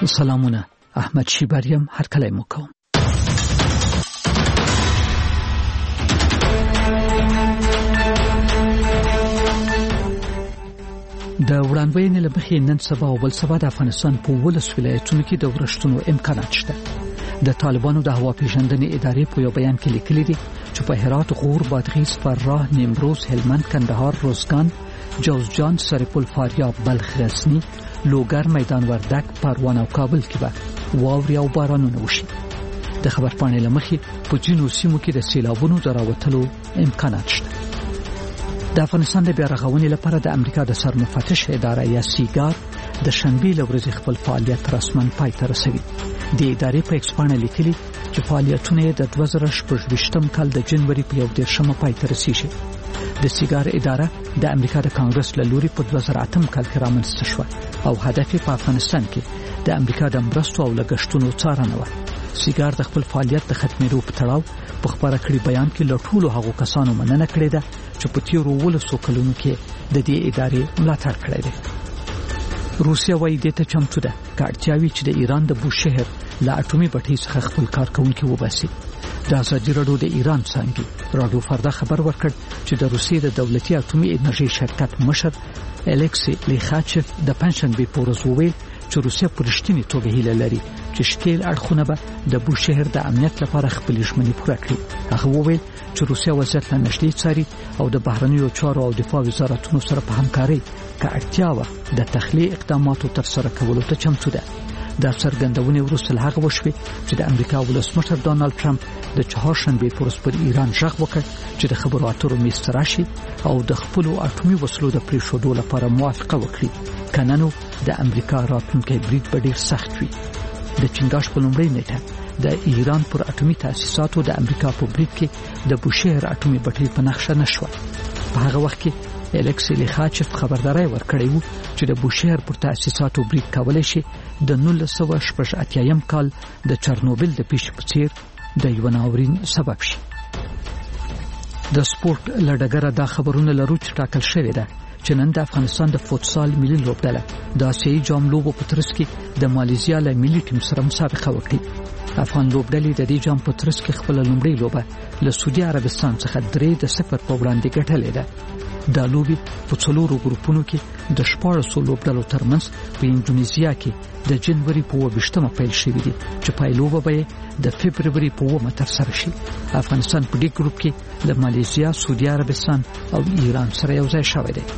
سلامونه، احمد شیبریم هر کله مو کوم. د وړاندوینې له مخې نن سبا او بل سبا د افغانستان په 12 ولایتونو کې د ورښتونو امکانات شته. د طالبانو د هوا پیژندنې ادارې په یو بیان کې لیکلي دي چې په هرات، غور، بادغیس، فراه، نیمروز، هلمند، کندهار، روزګان، جوزجان، سرپل، فاریاب، بلخ، غزنی، لوګر، میدان وردګ، پروان او کابل کې به واوري او بارانونه وشي. د خبرپاڼې له مخې په ځینو سیمو کې د سیلابونو د راوتلو امکانات شته. د افغانستان د بیا رغونې لپاره د امریکا د سرمفتش اداره یا سیګار د شنبې له ورځې خپل فعالیت رسماً پای ته رسوي. د ادارې په ایکسپانه لیکلي چې فعالیتونه د 2018 کال د جنوري په 11 پای ته رسیږي. د سیګار اداره د امریکا د کانګرس له لوري په 2008 کال کې رامنځته شوه او هدف په افغانستان کې د امریکا د مرستو او لګښتونو څارنه و. سیګار د خپل فعالیت د ختمېدو په تړاو په خبره کړي بیان کې له ټولو هغو کسانو مننه کړې ده چې په تیرو 12 کلونو کې د دې ادارې ملاتړ کړی دی. روسیا وايي د ته چمتو ده کارتیاوي چې د ایران د بوشهر له اټومي بټۍ څخه خپل کارکونکي وباسي. د ازادي راډیو د ایران څنګه راډیو فردا خبر ورکړ چې د روسیې د دولتي اټومي انرژي شرکت مشر الکسی لیخاچف د پنځشنبه په ورځ وویل چې روسیا په رښتینی توګه هیله لري چې شکیل اړخونه به د بوشهر د امنیت لپاره خپل ژمنې پوره کړي. هغه وویل چې روسیا وضعیت له نږدې څاري او د بهرنیو چارو او دفاع وزارتونو سره په همکارۍ کې اړتیا و د تخلیه اقداماتو تر سره کولو ته چمتو ده. د څرګندونې وروسته هغه وشوي چې د امریکا ولسمشر ډانلډ ټرمپ د چهارشنبه په ورځ پر ایران ژغ وکړ چې د خبرو اترو میز راشي او د خپل اټومي وسلو د پریښودو لپاره موافقه وکړي. کننو د امریکا راتلونکي برید به ډیر سخت وي. د چنګاش په لومړۍ نیټه د ایران پر اټومي تاسیساتو د امریکا په برید کې د بوشهر اټومي بټۍ په نقشه نشو. په هغه وخت کې الکسی لیخاچف خبرداري ورکړی و چې د بوشهر پر تاسیساتو برید کولای شي د 1988 کال د چرنوبل د پیښې په څیر د یو ناورین سبب شي. د سپورت لړګره دا خبرونه لرو چې ټاکل شوې ده چې نن د افغانستان د فوتسال ملي لوبډله د آسیایي جام لوبو په ترڅ کې د مالیزیا له ملي ټیم سره مسابقه وکړي. افغان لوبډلې د دې جام په ترڅ کې خپل لومړی لوبه له سعودي عربستان څخه 3-0 په وړاندې ګټلې ده. دا لوبي په څلورو ګروپونو کې د 14 لوبډلو ترمنځ په انډونیزیا کې د جنوري په 20 پیل شوې دي چې پایلوبه به د فبرवरी په 1 تر سره شي. افغانستان په دې ګروپ کې د مالیزیا، سعودي عربستان او ایران سره یو ځای شوی دی.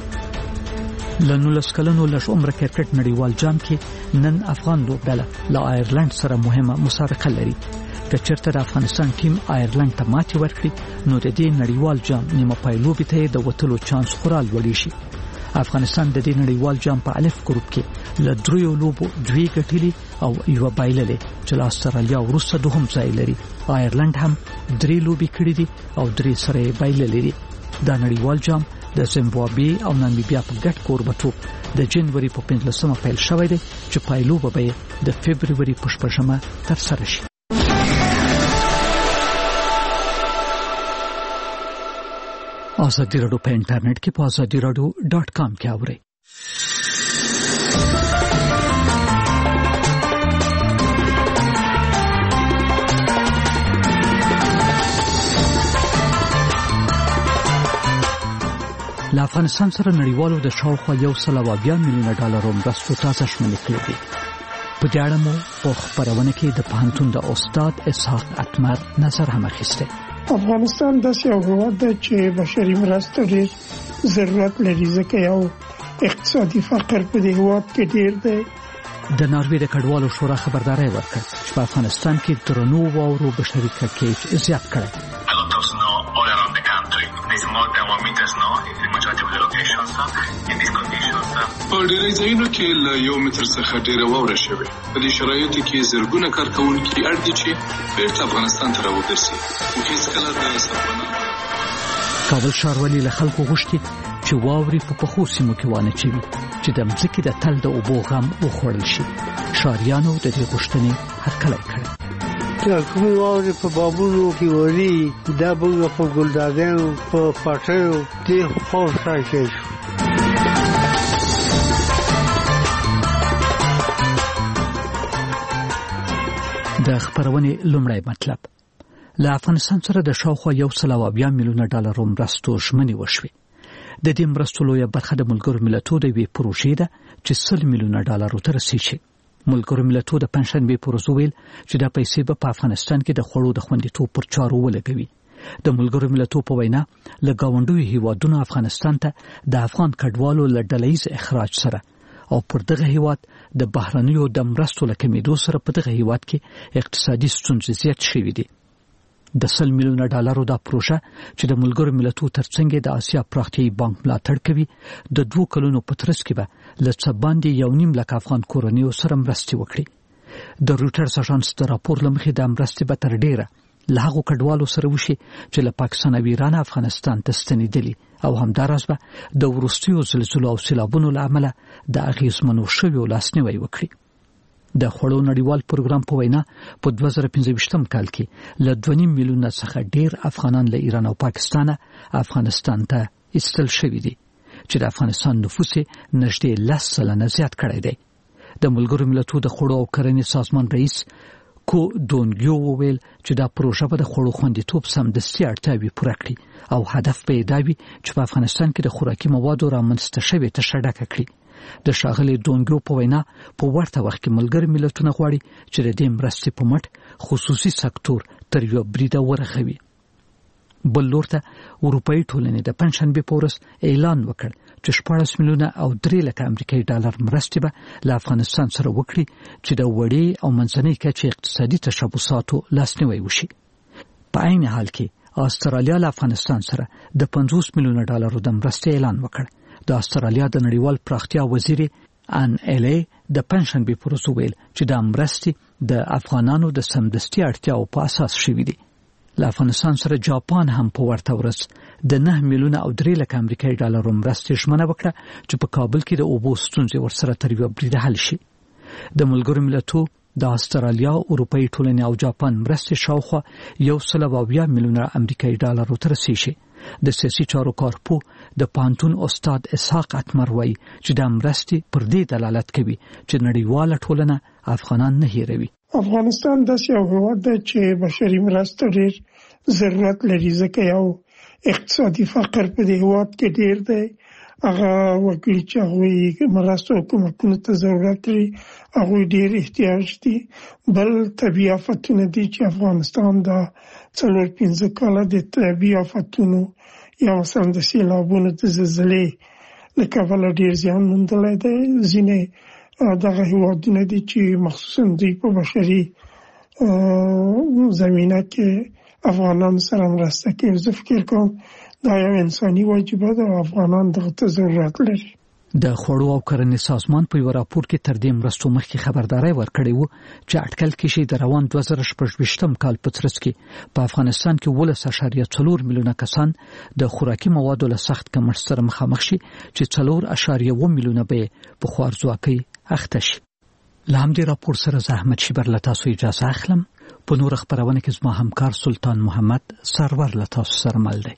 لنولس کلنو لږ عمر کرکټ نړیوال جام کې نن افغان لوبډله له آیرلند سره مهمه مسابقه لري. که چېرته د افغانستان ټیم آیرلند ته ماتې ورکړي نو د دې نړیوال جام نیمه پایلوبې ته د وتلو چانس خورا لوړ شي. افغانستان د دې نړیوال جام په الف ګروپ کې له 3 لوبو 2 ګټلې او یو بایللې چې له استرالیا وروسته دوهم ځای لري. آیرلند هم 3 لوبې کړې دي او 3 سره بایللې دي. دا نړیوال جام د زیمبابوې او نامبیا په ګډ کوربتوب د جنوري په 15 پیل شوی دی چې پایلوبه به د فبرवरी په 8 تر سره شي. آزادی راډیو په انټرنیټ کې په azadiradio.com کې اورئ. له افغانستان سره نړیوالو د شاوخوا 120 میلیونه ډالرو مرستو تازه شمنې کړې دي. په دې اړه مو په خبرونه کې د پوهنتون د استاد اسحاق اتمر نظر هم اخیسته. افغانستان داسې یو هېواد دی چې بشري مرستو ډېر ضرورت لري ځکه یو اقتصادي فقر په دې هېواد کې ډېر دی. د ناروې د کډوالو شورا خبرداري ورکړه چې په افغانستان کې درنو واورو بشري کړکېچ زیات کړی. په ډېرې ځایونو کې له 1 متر څخه ډېره واوره شوې. په دې شرایطو کې زرګونه کارکونکي اړ دي چې بیرته افغانستان ته راوګرځي. هیڅکله د سفرنامه کابل ښاروالي له خلکو غوښتي چې واوري په پخو سیمو کې وانه چوي چې د مځکې د تل د اوبو غم وخوړل شي. ښاریانو د دې غوښتنې هرکلی کړې. کوم واوري په بابونو کې وري دا به په ګلدادانو په پټیو دې خور شي. د خبرونې لومړی مطلب. له افغانستان سره د شاوخوا 120 میلیونه ډالر مرستو ژمنې وشوې. د دې مرستو لویه برخه د ملګرو ملتونو د یوې پروژې ده چې 100 میلیونه ډالر ته رسیږي. ملګرو ملتونو د پنځشنبې پر ورځ ویل چې د پیسې په افغانستان کې د خوړو د خوندیتوب پر چارو ولګوي. د ملګرو ملتونو په وینا له گاونډیو هیوادونو افغانستان ته د افغان کډوالو له ډلهیز اخراج سره او پر دغه هیواد د بهرنیو د مرستو له کمیدو سره په دغه هیواد کې اقتصادي ستونزې زیات شوې دي. د 100 میلیونه ډالرو دا پروژه چې د ملګرو ملتونو ترڅنګ د آسیا پراختیایي بانک ملاتړ کوي د 2 کلونو په ترڅ کې به له څه باندې 1.5 لک افغان کورنیو سره مرستې وکړي. د رویټرز اژانس د راپور لمخې د مرستې به تر ډیره له هغو کډوالو سره وشي چې له پاکستان او ایران افغانستان ته ستنېدلي او همداراز به د وروستیو زلزلو او سیلابونو له امله د اغیزمنو شویو لاسنیوی وکړي. د خوړو نړیوال پروګرام په وینا په 2025 کال کې له 2.5 میلیونه څخه ډیر افغانان له ایران او پاکستان افغانستان ته ایستل شوي دي چې د افغانستان نفوس نږدې 10% زیات کړی دی. د ملګرو ملتونو د خوړو او کرنې سازمان رئیس کو دونګیو وویل چې دا پروژه به د خوړو خوندیتوب سمدستي اړتیاوې پوره کړي او هدف به یې دا وي چې په افغانستان کې د خوراکي موادو رامنځته شوې تشه ډکه کړي. د ښاغلي دونګیو په وینا په ورته وخت کې ملګري ملتونه غواړي چې د دې مرستې په مټ خصوصي سکتور تر یو بریده ورغوي. بل لور ته اروپایي ټولنې د پنځشنبې په ورځ اعلان وکړ چې 14 میلیونه او 3 لک امریکایي ډالر مرستې به له افغانستان سره وکړي چې د وړې او منځنۍ کچې اقتصادي تشبثاتو لاسنیوی وشي. په عین حال کې استرالیا له افغانستان سره د 50 میلیونه ډالرو د مرستې اعلان وکړ. د استرالیا د نړیوال پراختیا وزیر ان الی د پنځشنبې په ورځ ویل چې د مرستې د افغانانو د سمدستي اړتیاو په اساس شوې دي. له افغانستان سره جاپان هم په ورته ورځ د 9 میلیونه او 3 لک امریکایي ډالرو مرستې ژمنه وکړه چې په کابل کې د اوبو ستونزې ورسره تر یو بریده حل شي. د ملګرو ملتونو د استرالیا، اروپایي ټولنې او جاپان مرستې شاوخوا 120 میلیونه امریکایي ډالرو ته رسیږي. د سیاسي چارو کارپو د پانتون استاد اسحاق اتمر وایي چې د مرستې پر دې دلالت کوي چې نړیواله ټولنه افغانان نه هیروي. افغانستان داسې یو هیواد دی چې بشري مرستو ډېر ضرورت لري، ځکه یو اقتصادي فقر په دې هیواد کې ډېر دی. هغه وګړي چې هغوی مرستو حکومتونو ته ضرورت لري هغوی ډېر احتیاج دي. بل طبیعي آفتونه دي چې افغانستان د 4-5 کاله د طبیعي آفتونو یا مثلا د سیلابونو د زلزلې له کبله ډېر زیان موندلی دی. ځینې دغه هیوادونه دي چې مخصوصا دوی په بشري زمینه کې افغانان سره مرسته کوي. زه فکر کوم دا یو انساني واجبه ده او افغانان دغه ته ضرورت لري. د خوړو او کرنې سازمان په یو راپور کې تر دې مرستو مخکې خبرداري ورکړې و چې اټکل کېږي د روان 2018 کال په ترڅ کې په افغانستان کې 12.4 میلیونه کسان د خوراکي موادو له سخت کمښت سره مخامخ شي چې 4.1 میلیونه به په خوارځواکۍ اخته شي. له همدې راپور سره زحمت شیبر له تاسو اجازه اخلم. په نور خبرونه کې زما همکار سلطان محمد سرور له تاسو سره مل دی.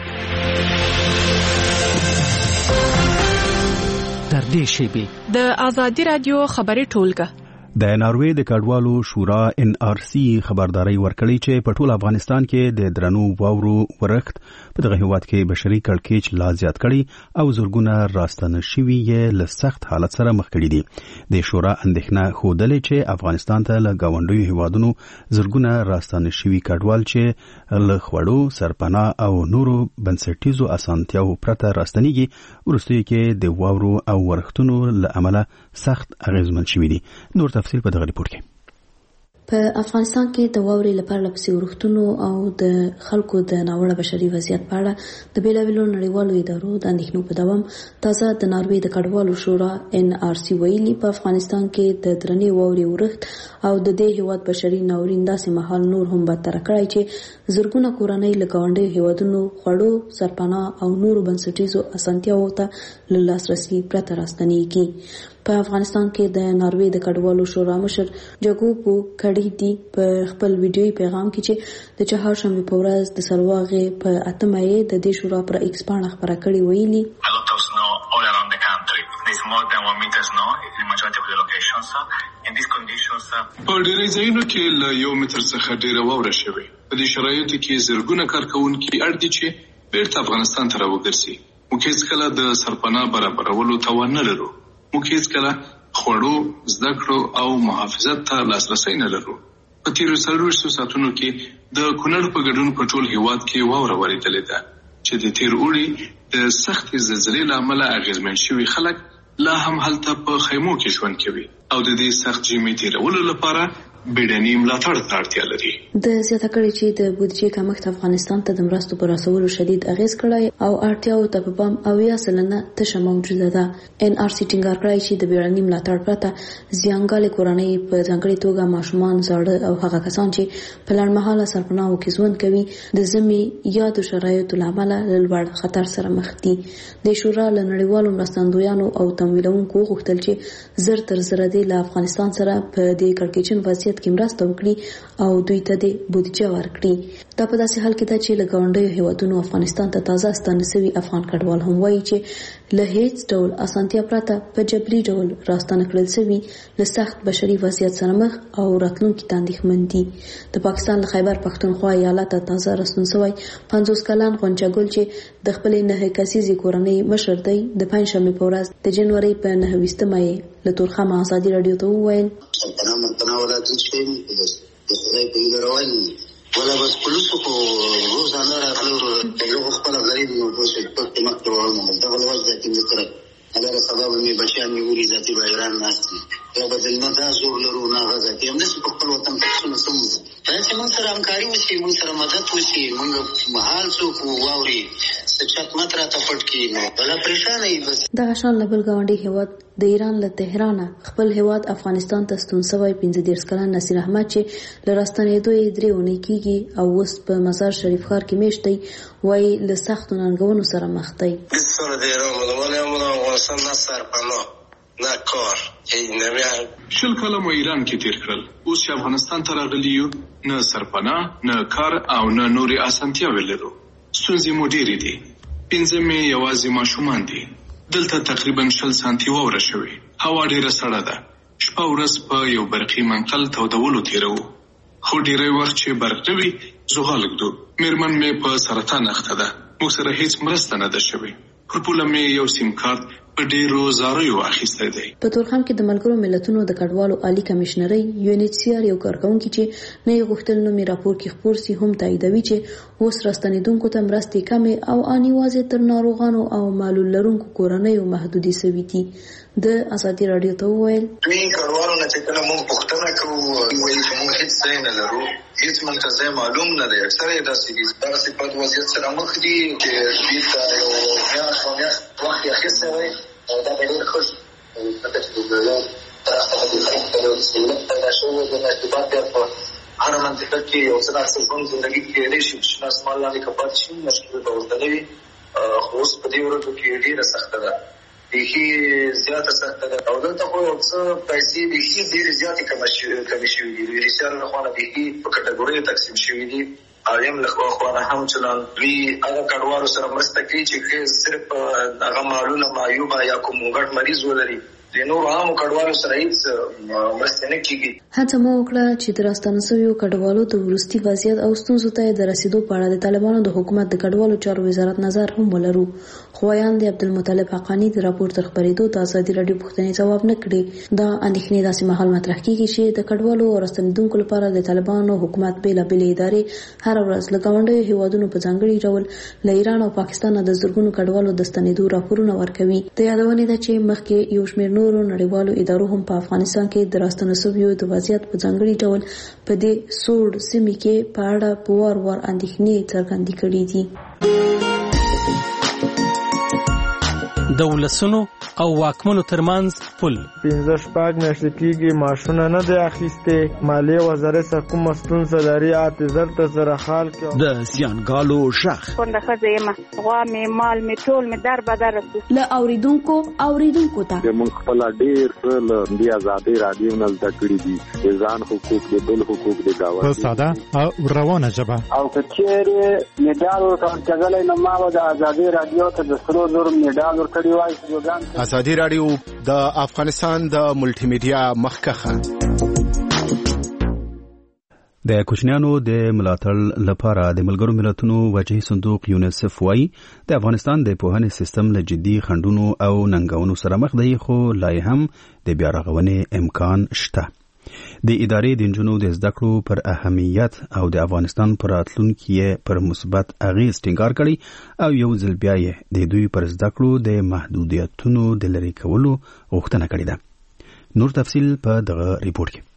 در دې شیبې د آزادي رادیو خبري ټولګه د ناروې د کډوالو شورا NRC خبرداري ورکړي چې په ټول افغانستان کې د درنو واورو ورښت په دغه هیواد کې بشري کړکېچ لا زیات کړي او زورګونه راستنه شوي یې له سخت حالت سره مخ کړي دي. د شورا اندېښنه ښودلې چې افغانستان ته له گاونډیو هیوادونو زورګونه راستنه شوي کډوال چې له خوړو، سرپناه او نورو بنسټیزو اسانتیاو پرته راستنېږي وروسته کې د واورو او ورښتونو له امله سخت اغیزمن شوي دي. نور تفصیل په دغه ریپورت کې. په افغانستان کې د واورې لپاره لپسې ورښتونو او د خلکو د ناوړه بشري وضعیت په اړه د بیلابیلو نړیوالو ادارو د اندېښنو په دوام تازه د ناروې د کډوالو شورا NRC ویلي په افغانستان کې د درنې واورې ورښت او د دې هیواد بشري ناورین داسې مهال نور هم بدتر کړی چې زرګونه کورنۍ له ګاونډیو هیوادونو خوړو، سرپناه او نورو بنسټیزو اسانتیاوو ته له لاسرسي پرته راستنېږي. په افغانستان کې د ناروې د کډوالو شورا مشر جاکوبو کډیدي په خپل ویډیوي پیغام کې چې د چهارشنبې په ورځ د سلواغې په 8 مې د دې شورا پر ایکس باندې خبره کړې ویلي په ډېری ځایونو کې له 1 متر څخه ډېره واوره شوې. په دې شرایطو کې زرګونه کارکوونکي اړ دي چې بیرته افغانستان ته راوګرځي. موږ هیڅکله د سرپناه برابرولو توان نه لرو. موږ هیڅکله خوړو، زده کړو او محافظت ته لاسرسی نه لرو. په تیرو 24 ساعتونو کې د کونړ په ګډون په ټول هیواد کې واوره وریدلې ده چې د تیر اوړي د سختې زلزلې له امله اغېزمن شوي خلک لا هم هلته په خیمو کې ژوند کوي او د دې سخت ژمي تیرولو لپاره بیړني ملاتړ ته اړتیا لري. د زیاته کړي چې د بودیجې کمښت افغانستان ته د مرستو پر رسولو شدید اغیز کړی او اړتیاو ته په پام او یا سلنه تشه موجوده ده. NRC ټینګار کړی چې د بیړني ملاتړ پرته زیانګالې کورنۍ په ځانګړي توګه ماشومان، زاړه او هغه کسان چې په لړمحاله سرپناهو کې ژوند کوي د ژمي یا د شرایطو له امله له لوړ خطر سره مخ دي. د شورا له نړیوالو مرستندویانو او تمویلونکو غوښتل چې زر تر زره د افغانستان سره په دې کړکېچن وضعیت کې مرسته وکړي او دوی ته د بودیجه ورکړي. دا په داسې حال کې ده چې له ګاونډیو هیوادونو افغانستان ته تازه ستانسوي افغان کډوال هم وایي چې له هیڅ ډول اسانتیا پرته په جبري ډول راستانه کړل شوي له سخت بشري وضعیت سره مخ او راتلونکي ته اندېښمن دي. د پاکستان له خیبر پښتونخوا ایالت ته تازه راستون شوی 50 کلن غونچه ګل چې د خپلې 9 کسیزې کورنۍ مشر دی د پنځشنبې په ورځ د جنوري په 9 له تورخم ازادي رادیو ته وویل ولا بس پولیسو کو روزانه راغلو یو خپل غریب نو چې په مکتب ورمو دا ول وځي چې سره هغه سبب مې بچیان نیولې ذاتي بایران ناشتي یو بدل نه زور لرو نه غزا کې هم نشي په خپل وطن کې څه سمو دا چې موږ سره همکاري وشي، موږ سره مدد وشي، موږ محال څوک واوري سچت متره ته پټ کی نو بل پریشان ای بس. دا شان لبل گاونډي هیواد د ایران له تهران خپل هیواد افغانستان ته ستون شوی 15 کلن نصیر احمد چې لراستنېدو یې درېونه کیږي او اوس په مزار شریف ښار کې میشتي وای له سختو ننګونو سره مخ دی. سره د ایران ولونه افغانستان نه سرپناه نه کار شل کاله مو ایران کې تیر کړل. اوس چې افغانستان ته راغلی یو نه سرپناه نه کار او نه نورې اسانتیاوې لرو. ستونزې مو ډېرې دي. 15 مې یوازې ماشومان دي. دلته تقریبا 60 سانتي واوره شوې. هوا ډېره سړه ده. شپه ورځ په یو برقي منقل تودولو تیرو. خو ډېری وخت چې برق نه وي زغال ږدو. میرمن مې په سرطان اخته ده. موږ سره هیڅ مرسته نه ده شوې. پر پوله مې یو سیم کارت په ډېرو زاریو اخیستی دی. په تورخم کې د ملګرو ملتونو د کډوالو عالی کمشنري UNHCR یو کارکونکي چې نه یې غوښتل نو می راپور کې خبر سي هم تاییدوي چې اوس راستنیدونکو ته مرستې کمې او انیوازې تر ناروغانو او معلول لرونکو کورنیو محدودې سوي دي. د ازادي رادیو ته وویل دوی کډوالو نه چې کله موږ پوښتنه کوو وایي چې موږ هیڅ ځای نه لرو، هیڅ منتظم معلوم نه دی. اکثره یې داسې دي داسې په وضعیت سره مخ دي چې دوی ته یو میاشت وخت یې اخیستی وی او دا به ډېر ښه ځکه چې د یو طرفه د خلکو ته یو سهولت پیدا شوی د ارتباط بیا په هره منطقه کې یو څه داسې ژوند زندګي کېدی شي چې اسمان لاندې که پاتې شي مشکل به ورته نه وي. خو اوس په دې ورځو کې ډېره سخته ده، بیخي زیاته سخته ده او دلته خو یو څه پیسې بیخي ډېرې زیاتې کمې شوي دي. UNHCR له خوا نه بیخي په کټګوریو تقسیم شوي دي. عالم له خوا نه هم چلان دوی هغه کډوالو سره مرسته کوي چې صرف هغه معلوله معیوبه یا کوم غټ مریض ولري. د نور عامو کډوالو سره هیڅ مرسته نه کیږي. هڅه مو وکړه چې د راستنه شویو کډوالو د وروستي وضعیت او ستونزو ته د رسیدو په اړه د طالبانو د حکومت د کډوالو چارو وزارت نظر هم ولرو. خو وایاند عبدالمطلب حقانی د راپور تر خبرېدو د ازادي رادیو پوښتنې ځواب نه کړي. دا اندېښنې داسې مهال مطرح کیږي چې د کډوالو او راستنیدونکو لپاره د طالبانو حکومت بېلابېلې ادارې هر ورځ له ګاونډیو هیوادونو په ځانګړي ډول له ایران او پاکستان د زرګونو کډوالو د ستنېدو راپورونه ورکوي. د یادونې ده چې مخکې یو شمېر نورو نړیوالو ادارو هم په افغانستان کې د راستنه شویو د وضعیت په ځانګړي ډول په دې سوړ سیمه کې په اړه په وار اندېښنې څرګندې کړې دي. د ولسونو او واکمنو ترمنځ پل 15 میاشتې کېږي معاشونه نه دی اخیستې. مالیې وزارت څخه کومه ستونزه لري اعتذار ته سره حال کې د زیانګالو شخ کونډه ښځه یم، غوا مې مال مې ټول مې در بدر له اوریدونکو ته موږ خپل ډېر له دې ازادي رادیو نه زده کړي دي ځان حقوق دي بل حقوق دي داوا په ساده او روانه ژبه او کچېره میډال ورکړل نو ما د ازادي رادیو ته د 300 میډال ورکړي ازادي رادیو د افغانستان د ملټي میډیا مخکخه د کوچنیانو د ملاتړ لپاره د ملګرو ملتونو وجهي صندوق یونیسف وايي د افغانستان د پوهنې سیستم له جدي خنډونو او ننګونو سره مخ دی، خو لا هم د بیا رغونې امکان شته. د ادارې د نجونو د زده کړو پر اهمیت او د افغانستان پر راتلونکي پر مثبت اغیز ټینګار کړي او یو ځل بیا یې د دوی پر زده کړو د محدودیتونو د لرې کولو غوښتنه کړې ده. نور تفصیل په دغه ریپورت کې.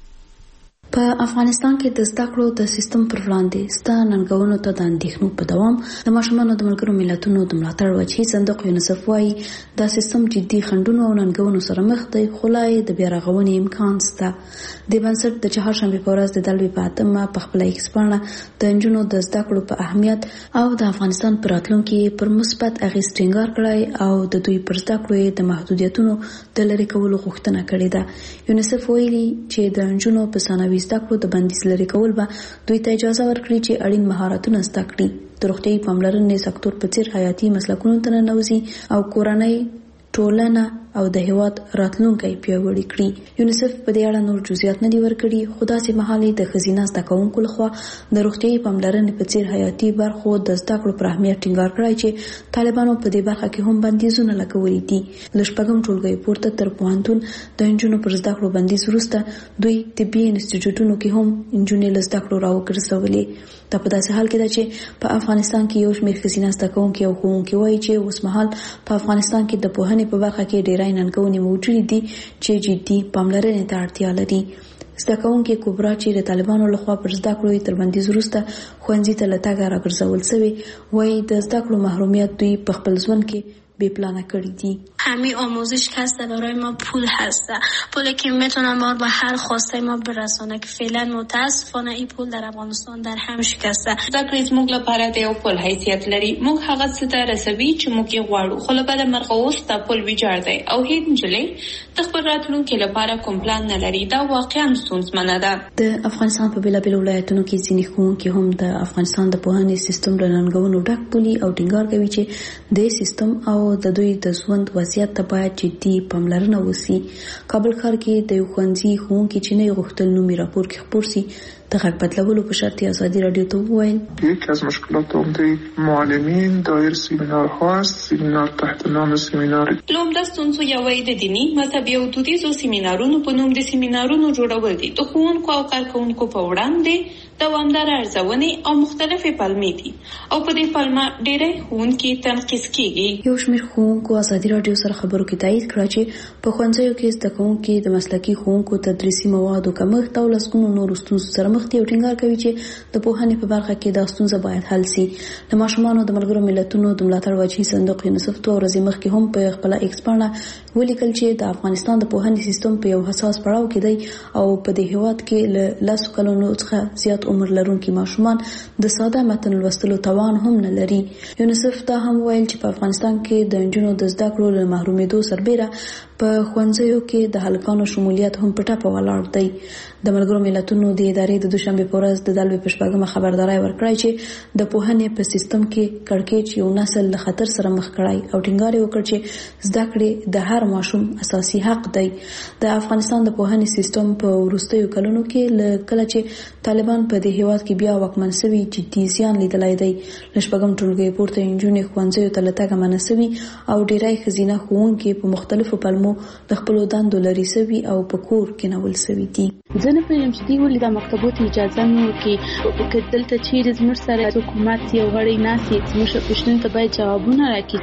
په افغانستان کې د زده کړو د سیستم پر وړاندې ستر ننګونو ته د اندېښنو په دوام د ماشومانو د ملګرو ملتونو د ملاتړ وجهي صندوق یونیسف وايي دا سیستم جدي خنډونو او ننګونو سره مخ دی، خو لا یې د بیا رغونې امکان شته. د بنسټ د چهارشنبې په ورځ د دلوي په اتمه په خپله ایکس پاڼه د نجونو د زده کړو په اهمیت او د افغانستان پر راتلونکي پر مثبت اغیز ټینګار کړی او د دوی پر زده کړو د محدودیتونو د لرې کولو غوښتنه کړې ده. یونیسف ویلي چې د نجونو په ثانوي زده کړو د بندیز لرې کول به دوی ته اجازه ورکړي چې اړین مهارتونه زده کړي، د روغتیايي پاملرنې سکتور په څیر حیاتي مسلکونو ته ننوځي او کورنۍ، ټولنه او د هیواد راتلونکی پیاوړی کړي. یونیسف په دې اړه نور جزئیات نه دي ورکړي، خو داسې مهال د ښځینه زده کوونکو لخوا د روغتیايي پاملرنې په څیر حیاتي برخو د زده کړو پر اهمیت ټینګار کړی چې طالبانو په دې برخه کې هم بندیزونه لګولي دي. له شپږم ټولګي پورته تر پوهنتون د نجونو پر زده کړو بندیز وروسته دوی طبي انسټیټیوټونو کې هم نجونې له زده کړو راوګرځولې. دا په داسې حال کې ده چې په افغانستان کې یو شمېر ښځینه زده کوونکي او ښوونکي وایي چې اوس مهال په افغانستان کې د پوهنې په برخه کې ډېرې ننګونې موجودې دي چې جدي پاملرنې ته اړتیا لري. زده کوونکي کبرا چې د طالبانو لخوا پر زده کړو تر بندیز وروسته ښوونځي ته له تګه راګرځول شوي، وایي د زده کړو محرومیت دوی په خپل ژوند کې بی پلانه کردی دی. همه آموزش که هسته برای ما پول هسته، پولی که میتونه ما به هر خواسته ما برسانه که فعلا متاسفانه این پول در افغانستان در هم شکسته. زکرې زموږ لپاره د یو پول حیثیت لري، موږ هغه څه ته رسوي چې موږ یې غواړو، خو له بله مرغه اوس دا پول ویجاړ دی او هیڅ نجلۍ د خپل راتلونکي لپاره کوم پلان نه لري. دا واقعا ستونزمنه ده. د افغانستان په بېلابېلو ولایتونو کې ځینې ښوونکي هم د افغانستان د پوهنې سیستم له ننګونو ډک بولي او ټینګار کوي چې د سیستم او د دوی د ژوند وضعیت ته باید جدي پاملرنه وشي. کابل ښار کې د یو ښوونځي ښوونکي چې نه یې غوښتل نومي راپور کې خپور شي د غږ بدلولو په شرط ازادي رادیو ته وویل یکی از مشکلات عمده معلمین دایر سیمینارها است. سیمینار تحت نام سیمینار لومړی ستونزه یوه د دیني مذهبي او دودیزو سیمینارونو په نوم د سیمینارونو جوړول دي. د ښوونکو او کارکوونکو په وړاندې دوامدار ارزونې او مختلفې پلمې دي او په دې پلمه ډېری ښوونکي تنقیس کیږي. یو شمېر ښوونکو ازادي رادیو سره خبرو کې تایید کړه چې په ښوونځیو کې زده کوونکي د مسلکي ښوونکو تدریسي موادو کمښت او لسګونو نورو ستونزو سره مخ دي او ټینګار کوي چې د پوهنې په برخه کې دا ستونزه باید حل شي. د ماشومانو د ملګرو ملتونو د ملاتړ وجهي صندوق یونیسف 2 ورځې مخکې هم په خپل ایکس پاڼه ولیکل چې د افغانستان د پوهنې سیستم په یو حساس پړاو کې دی او په دې هیواد کې له 10 کلونو څخه زیات عمر لرونکي ماشومان د ساده متن لوستلو توان هم نه لري. یونیسف دا هم ویل چې په افغانستان کې د نجونو د زده کړو له محرومېدو سربېره په ښوونځیو کې د هلکانو شمولیت هم په ټپه ولاړ دی. د ملګرو ملتونو د ادارې د دوشنبې په ورځ د دلوي په شپږمه خبرداری ورکړی چې د پوهنې په سیستم کې کړکېچ یو نسل له خطر سره مخ کړی او ټینګار یې وکړ چې زده کړې د هر ماشوم اساسي حق دی. د افغانستان د پوهنې سیستم په وروستیو کلونو کې کله چې طالبان په دې هیواد کې بیا واکمن شوي جدي زیان لیدلی دی. له شپږم ټولګي پورته نجونې ښوونځیو ته له تګه منع شوي او ډېری ښځینه ښوونکي په مختلفو پلمو د خپلو دندو لرې شوي او په کور کېنول شوي دي. زه نه پوهېږم چې دوی ولې دا مکتبو ته اجازه نه ورکوي. که دلته چیرې زموږ سره حکومت یو غړی ناست وي زموږ پوښتنو ته باید جوابونه راکړي.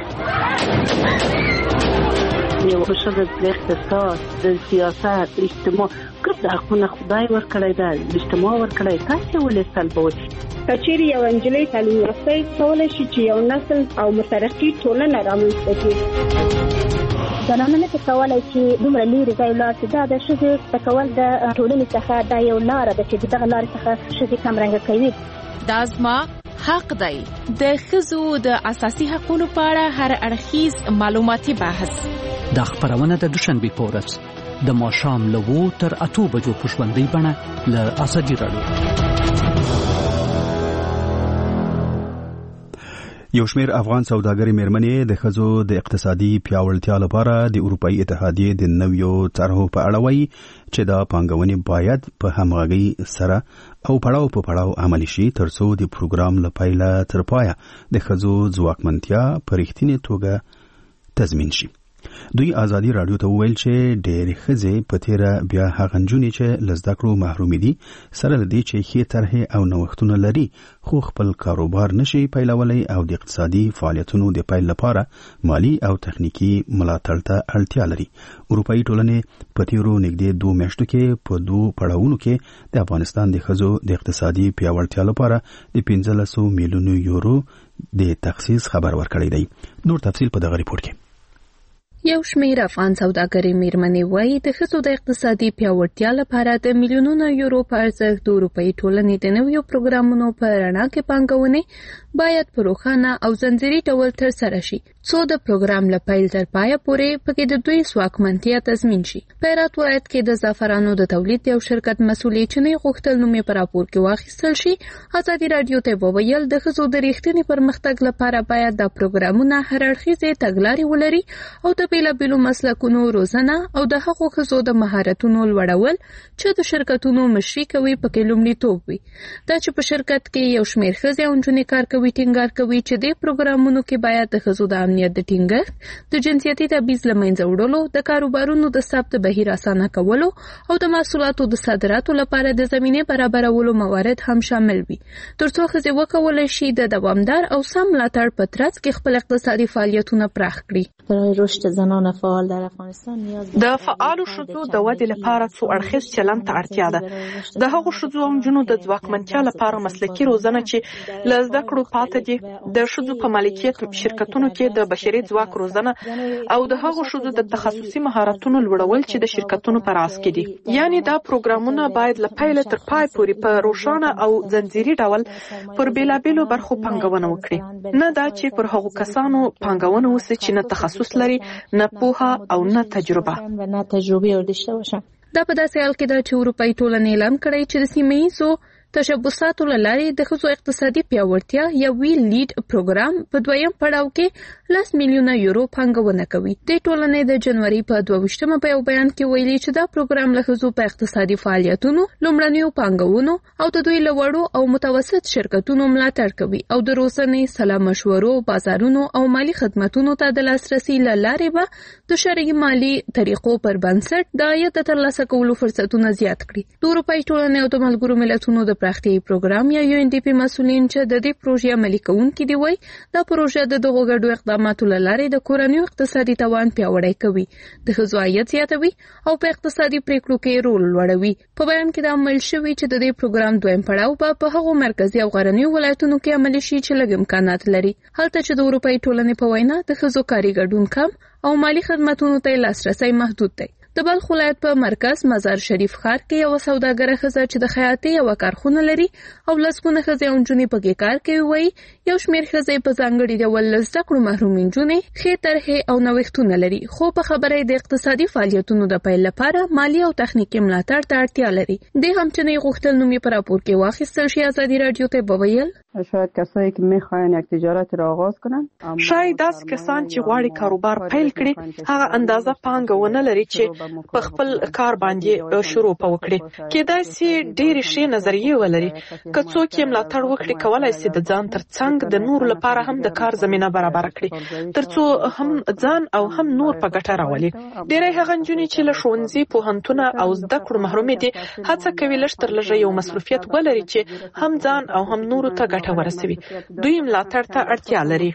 یو ښځه د اقتصاد، د سیاست، اجتماع ګډ حقونه خدای ورکړی ده، اجتماع ورکړی، تاسې ولې سلبوئ؟ که چیرې یو نجلۍ تعلیم یافته کولی شي چې یو نسل او مترقي ټولنه رامنځته کړي. زنانه نه کولی چې دومره لیرې ځای ولاړ شي. دا د ښځې کول د ټولنې څخه دا یو لاره ده چې دغه لارې څخه ښځې کمرنګه کوي. دا زما حق دی. د ښځو د اساسي حقوقو په اړه هر اړخیز معلوماتي بحث. دا خبرونه د دوشنبې په ورځ د ماښام له 2 تر 8 بجو په ژوندۍ بڼه له ازادي رادیو. یو شمېر افغان سوداګرې مېرمنې د ښځو د اقتصادي پیاوړتیا لپاره د اروپایي اتحادیې د نویو طرحو په اړه وایي چې دا پانګونې باید په همغږۍ سره او پړاو په پړاو عملي شي ترڅو د پروګرام له پیله تر پایه د ښځو ځواکمنتیا په رښتینې توګه تضمین شي. دوی ازادي رادیو ته وویل چې ډېرې ښځې په تیره بیا هغه نجونې چې له زده کړو محرومې دي سره له دې چې ښې طرحې او نوښتونه لري خو خپل کاروبار نشي پیلولی او د اقتصادي فعالیتونو د پیل لپاره مالي او تخنیکي ملاتړ ته اړتیا لري. اروپایي ټولنې په تیرو نږدې 2 میاشتو کې په 2 پړاوونو کې د افغانستان د ښځو د اقتصادي پیاوړتیا لپاره د 1500 میلیونو یورو د تخصیص خبر ورکړی دی. نور تفصیل په دغه ریپورت کې. یو شمېر افغان سوداګرې مېرمنې وایي د ښځو د اقتصادي پیاوړتیا لپاره د میلیونونو یورو په ارزښت د اروپایي ټولنې د نویو پروګرامونو په رڼا کې پانګونې باید په روښانه او ځنځیري ډول ترسره شي څو د پروګرام له پیل تر پایه پورې پکې د دوی ځواکمنتیا تضمین شي. په هرات ولایت کې د زعفرانو د تولید یو شرکت مسؤلې چې نه غوښتل نوم یې په راپور کې واخیستل شي ازادي رادیو ته وویل د ښځو د رښتینې پرمختګ لپاره باید دا پروګرامونه هر اړخیزې تګلارې ولري او د بیلابیلو مسلکونو روزنه او د هغو ښځو د مهارتونو لوړول چې د شرکتونو مشري کوي پکې لومړیتوب وي. دا چې په شرکت کې یو شمېر ښځې او نجونې کار کوي ټینګار کوي چې د پروګرامونو کې باید د ښځو د امنیت د ټینګښت د جنسیتي تبعیض له منځه وړلو د کاروبارونو د ثبت بهیر اسانه کولو او د محصولاتو د صادراتو لپاره د زمینې برابرولو موارد هم شامل وي ترڅو ښځې وکولی شي د دوامدار او سم ملاتړ په ترڅ کې خپل اقتصادي فعالیتونه پراخ کړي. د فعالو ښځو د ودې لپاره څو اړخیز چلند ته اړتیا ده. د هغو ښځو او نجونو د ځواکمنتیا لپاره مسلکي روزنه چې له زده کړو پاتې دي، د ښځو په مالکیت شرکتونو کې د بشري ځواک روزنه او د هغو ښځو د تخصصي مهارتونو لوړول چې د شرکتونو په راس کې دي. یعنی دا پروګرامونه باید له پیله تر پای پورې په روښانه او ځنځیري ډول پر بیلابیلو برخو پانګونه وکړي، نه دا چې پر هغو کسانو پانګونه وسي چې نه تخصص لري، نه پوهه او نه تجربه. دا په داسې حال کې ده چې اروپایي ټولنې اعلان کړی چې د سیمه ییزو تشبثاتو له لارې د ښځو اقتصادي پیاوړتیا یا وی لیډ پروګرام په دویم پړاو کې 10 میلیونه یورو پانګونه کوي. د ټولنې د جنوري په 22مه په یو بیان کې ویلي چې دا پروګرام له ښځو په اقتصادي فعالیتونو، لومړنیو پانګونو او د دوی له وړو او متوسط شرکتونو ملاتړ کوي او د روزنې، سلا مشورو، بازارونو او مالی خدماتونو ته د لاسرسي له لارې به د شرعي مالی طریقو پر بنسټ د عاید د ترلاسه کولو فرصتونه زیات کړي. د اروپایي ټولنې او د ملګرو ملتونو د پراختیایي پروګرام یا UNDP مسؤلین چې د دې پروژې عملي کوونکي دي وایي دا پروژه د دغو ګډو اقداماتو له لارې د کورنیو اقتصادي توان پیاوړی کوي، د ښځو عاید زیاتوي او په اقتصادي پریکړو کې رول لوړوي. په بیان کې دا عمل شوی چې د دې پروګرام دویم پړاو به په هغو مرکزي او غرنیو ولایتونو کې عملي شي چې لږ امکانات لري، هلته چې د اروپایي ټولنې په وینا د ښځو کاري ګډون کم او مالی خدماتونو ته لاسرسی محدود دی. د بلخ ولایت په مرکز مزار شریف ښار کې یو سوداګره ښځه چې د خیاطۍ یو کارخونه لري او لسګونه ښځې او نجونې پکې کار کوي وایي یو شمېر ښځې په ځانګړي ډول له زده کړو محرومې نجونې ښې طرحې او نوښتونه لري، خو په خبره یې د اقتصادي فعالیتونو د پیل لپاره مالي او تخنیکي ملاتړ ته اړتیا لري. دې هم چې نه غوښتل نوم یې په راپور کې واخیستل شي ازادي رادیو ته وویل شاید کسایی که میخواین یک تجارت را آغاز کنن، شاید داس کسان چې غواړي کاروبار پیل کړي هغه اندازه پانګونه لري چې په خپل کار باندې شروع وکړي. کېدای شي ډېرې ښې نظریې ولري، که څوک یې ملاتړ وکړي کولای شي د ځان ترڅنګ د نورو لپاره هم د کار زمینه برابر کړي ترڅو هم ځان او هم نور په ګټه راولي. ډېری هغه نجونې چې له ښوونځي، پوهنتونه او زده کړو محرومې دي هڅه کوي لږ تر لږه یو مصروفیت ولري چې هم ځان او هم نورو ته ورسوي. دوی ملاتړ ته اړتیا لري.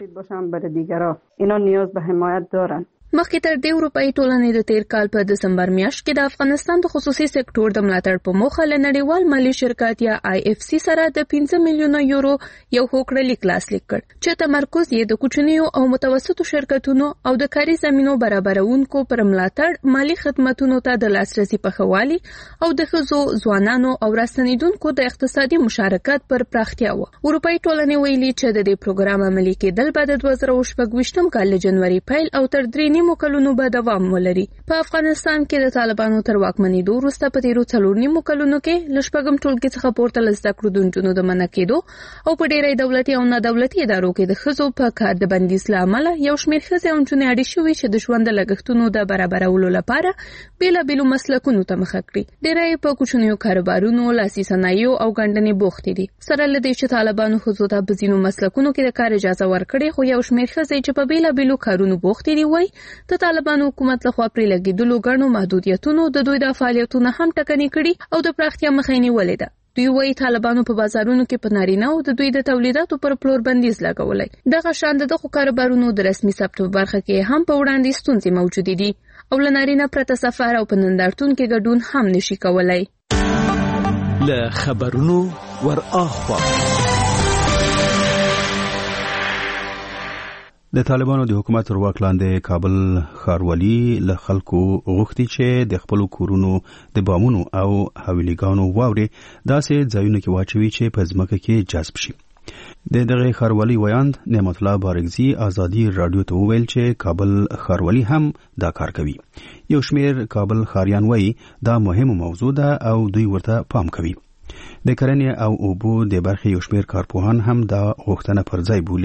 اینا نیاز به حمایت دارن. مخکې تر دې اروپایي ټولنې د تیر کال په دسمبر میاشت کې د افغانستان د خصوصي سکتور د ملاتړ په موخه له نړیوال مالي شرکت یا IFC سره د 15 میلیونه یورو یو هوکړلیک لاسلیک کړ چې تمرکز یې د کوچنیو او متوسطو شرکتونو او د کاري زمینو برابرونکو پر ملاتړ، مالی خدماتونو ته د لاسرسي په ښه والي او د ښځو، ځوانانو او راستنیدونکو د اقتصادي مشارکت پر پراختیا و. اروپایي ټولنې ویلي چې د دې پروګرام عملي کېدل به د 2026 کال له جنوري پیل او تر 3 نیمو کلونو به دوام ولري. په افغانستان کې د طالبانو تر واکمنېدو وروسته په تیرو 4 نیمو کلونو کې له شپږم ټولګي څخه پورته له زده کړو د نجونو د منع کېدو او په ډېری دولتي او نه دولتي ادارو کې د ښځو په کار د بندیز له امله یو شمېر ښځې او نجونې اړې شوې چې د ژوند د لګښتونو د برابرولو لپاره بېلابېلو مسلکونو ته مخه کړي. ډېری په کوچنیو کاروبارونو، لاسي صنایعو او ګنډنې بوختې دي. سره له دې چې طالبانو ښځو ته په ځینو مسلکونو کې د کار اجازه ورکړې، خو یو شمېر ښځې چې په بېلابېلو کارونو بوختې دي وایي د طالبانو حکومت لخوا پرې لګېدلو ګڼو محدودیتونو د دوی د فعالیتونو هم ټکنۍ کړي او د پراختیا مخه یې نیولې ده. دوی وایي طالبانو په بازارونو کې په نارینه او د دوی د تولیداتو پر پلور بندیز لګولی. دغه شان د دغو کاروبارونو د رسمي ثبت په برخه کې هم په وړاندې ستونزې موجودې دي او له نارینه پرته سفر او په نندارتون کې ګډون هم نشي کولای. له خبرونو ور اخوا د طالبانو د حکومت تر واک لاندې کابل ښاروالي له خلکو غوښتي چې د خپلو کورونو د بامونو او حویلیګانو واورې داسې ځایونو کې واچوي چې په ځمکه کې جذب شي. د دغه ښاروالي ویاند نعمت الله بارګزي ازادي رادیو ته وویل چې کابل ښاروالي هم دا کار کوي. یو شمېر کابل ښاریان وایي دا مهمه موضوع ده او دوی ورته پام کوي. د کرنې او اوبو د برخې یو شمېر کارپوهان هم دا غوښتنه پر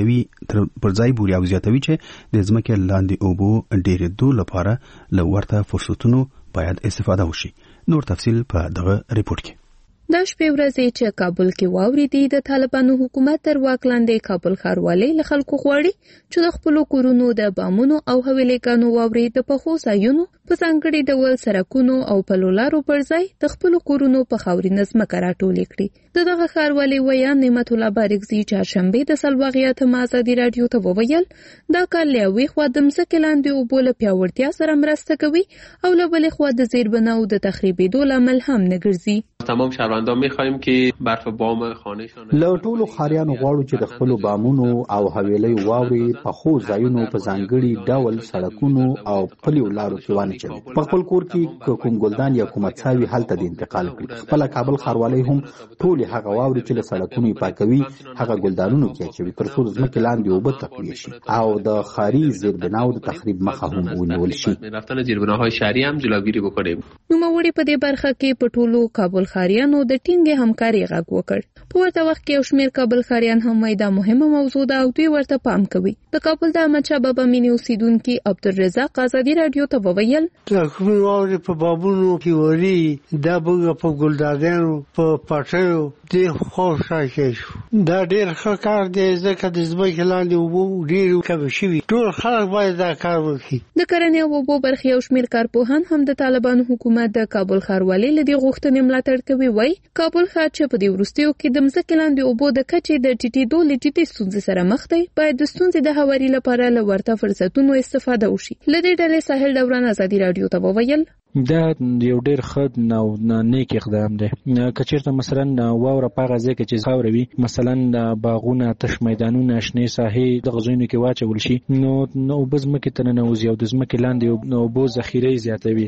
ځای بولي او زیاتوي چې د ځمکې لاندې اوبو ډېرېدو لپاره له ورته فرصتونو باید استفاده وشي. نور تفصیل په دغه ریپورت کې. دا شپې ورځې چې کابل کې واورې دي د طالبانو حکومت تر واک لاندې کابل ښاروالۍ له خلکو غواړي چې د خپلو کورونو د بامونو او حویلیګانو واورې د پخو ځایونو په ځانګړي ډول سړکونو او پلو لارو پر ځای د خپلو کورونو په خاورینه ځمکه راټولې کړي. د دغه ښاروالۍ ویاند نعمت الله بارګزي چهارشنبې د سلواغیا ته ازادي رادیو ته وویل دا کار له یوې خوا د ځمکې لاندې اوبو له پیاوړتیا سره مرسته کوي او له بلې خوا د زیربناو د تخریبېدو لامل هم نه ګرځي. تمام شهروندان می‌خوایم که برف بام خانه‌شان له ټولو خاریانو غواړو چې د خپلو بامونو او حویلیو واورې په خو ځایونو په ځانګړي ډول سړکونو او پلیو لارو کې وانچوي. په خپل کور کې کوم ګلدان یا کومه څاوي هلته د انتقال کړي. خپل کابل ښاروالۍ هم ټول هغه واورې چې له سړکونو پاکوي هغه ګلدانونو کې اچوي تر څو ځمکې لاندې اوبه تقویه شي او د ښاري زیربناو د تخریب مخه هم ونیول شي. رفتن زیربناهای شهري هم جلوگیری بکنیم. نوموړي په دې برخه کې په ټولو کابل ښاریانو د ټینګې همکاري غږ وکړ. په ورته وخت کې یو شمېر کابل ښاریان هم وایي دا مهمه موضوع ده او دوی ورته پام کوي. د کابل د احمدشاه بابا مینې اوسیدونکي عبدالرزاق ازادي رادیو ته وویل د کومې واورې په بامونو کې وري دا بوږه په ګلدانیانو په پټیو د خوښه شو. دا ډېر ښه کار دی ځکه د ځمکې لاندې اوبه ډېرې کمې شوي. ټول خلک باید دا کار وکړي. د کرنې او اوبو برخې یو شمېر کارپوهان هم د طالبانو حکومت د کابل ښاروالۍ له دې غوښتنې ملاتړ کوي. وایي کابل ښار چې په دې وروستیو کې د ځمکې لاندې اوبو د کچې د ټیټېدو له جدي ستونزې سره مخ دی باید د ستونزې د هواري لپاره له ورته فرصتونو استفاده وشي. له دې ډلې ساحل دوران ازادي رادیو ته وویل دا یو ډېر ښه او نیک اقدام دی. که چېرته مثلا واوره په هغه ځای کې چې خاوره وي مثلا باغونه تش میدانونه شنې ساحې دغه ځایونو کې واچول شي نو اوبه ځمکې ته ننوځي او د ځمکې لاندې اوبو ذخیره یې زیاتوي.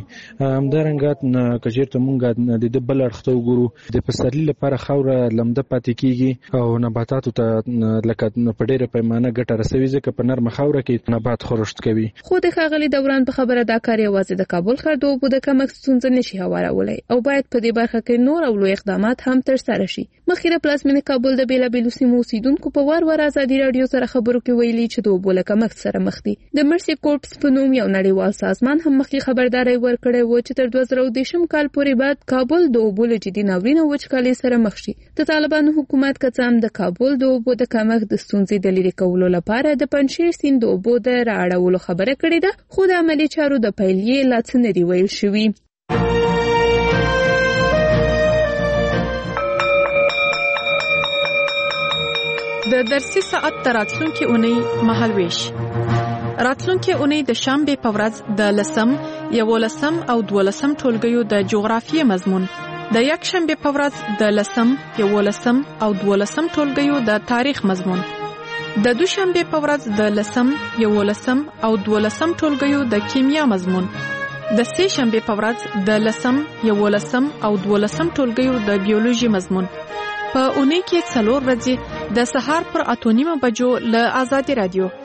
همدارنګه که چېرته مونږ د ده بل اړخ ته وګورو د پسرلي لپاره خاوره لمده پاتې کېږي او نباتاتو ته لکه په ډېره پیمانه ګټه رسوي ځکه په نرمه خاوره کې نبات خورشت کوي. خو د ښاغلي دوران په خبره دا کار یوازې د کابل ښار د اوبو د کمښت ستونزه نشي هوارولی او باید په دې برخه کې نور او لوی اقدامات هم ترسره شي. مخکې پلازمینې کابل د بېلابېلو سیمو اوسیدونکو په وار ازادي رادیو سره خبرو کې ویلي چې د اوبو له کمښت سره مخ دي. د مرسي کورپس په نوم یو نړیوال سازمان هم مخکې خبرداری ورکړی و چې تر 2010 کال پورې بعد کابل د اوبو له جدي ناورین او وچکالۍ سره مخ شي. د طالبانو حکومت که څه هم د کابل د اوبو د کمښت د ستونزې د لرې کولو لپاره د پنجشیر سیند د اوبو د رااړولو خبره کړې ده خو د عملي چارو د پیل یې لا څه نه دي ویل شوي. د درسي ساعت راتلونکي اونۍ مهالويش. راتلونکي اونۍ د شنبه په ورځ د 10 11 او 12 ټولګیو د جغرافیې مضمون، د یک شنبه په ورځ د 10 11 او 12 ټولګیو د تاریخ مضمون، د دوشنبه په ورځ د 10 11 او 12 ټولګیو د کیمیا مضمون، د سه شنبه په ورځ د 10 11 او 12 ټولګیو د بیولوژي مضمون. په اونۍ کې 4 ورځې د سهار پر 8:30 بجو له آزادي رادیو